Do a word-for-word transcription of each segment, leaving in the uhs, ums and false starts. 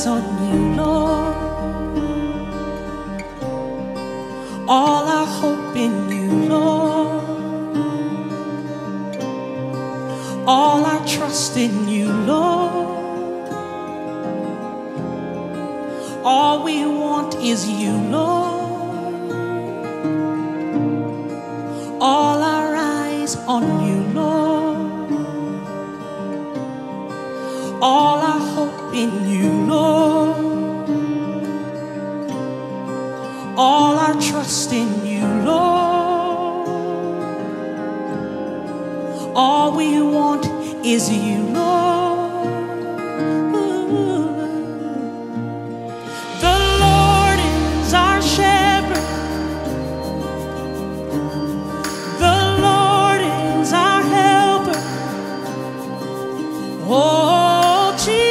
eyes on you, Lord. All our hope in you, Lord. All our trust in you, Lord. All we want is you, Lord. All our eyes on you, Lord. All our hope in you, Lord. All our trust in you, Lord. All we want is you, Lord. The Lord is our shepherd. The Lord is our helper. Oh,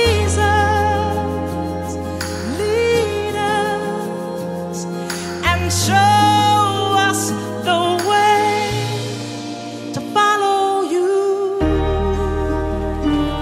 Jesus, lead us and show us the way to follow you.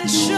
and show.